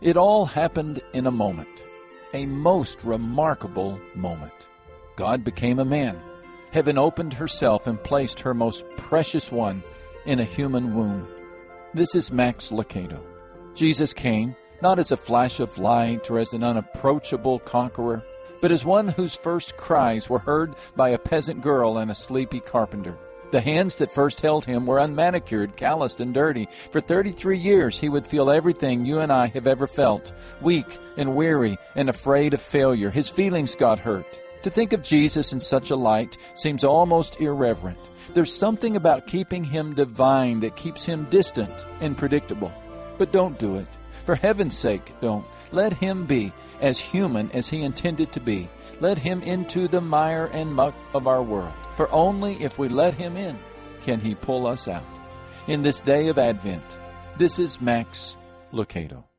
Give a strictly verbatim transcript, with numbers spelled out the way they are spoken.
It all happened in a moment, a most remarkable moment. God became a man. Heaven opened herself and placed her most precious one in a human womb. This is Max Lucado. Jesus came, not as a flash of light or as an unapproachable conqueror, but as one whose first cries were heard by a peasant girl and a sleepy carpenter. The hands that first held him were unmanicured, calloused, and dirty. For thirty-three years he would feel everything you and I have ever felt, weak and weary and afraid of failure. His feelings got hurt. To think of Jesus in such a light seems almost irreverent. There's something about keeping him divine that keeps him distant and predictable. But don't do it. For heaven's sake, don't. Let him be as human as he intended to be. Let him into the mire and muck of our world. For only if we let him in can he pull us out. In this day of Advent, this is Max Lucado.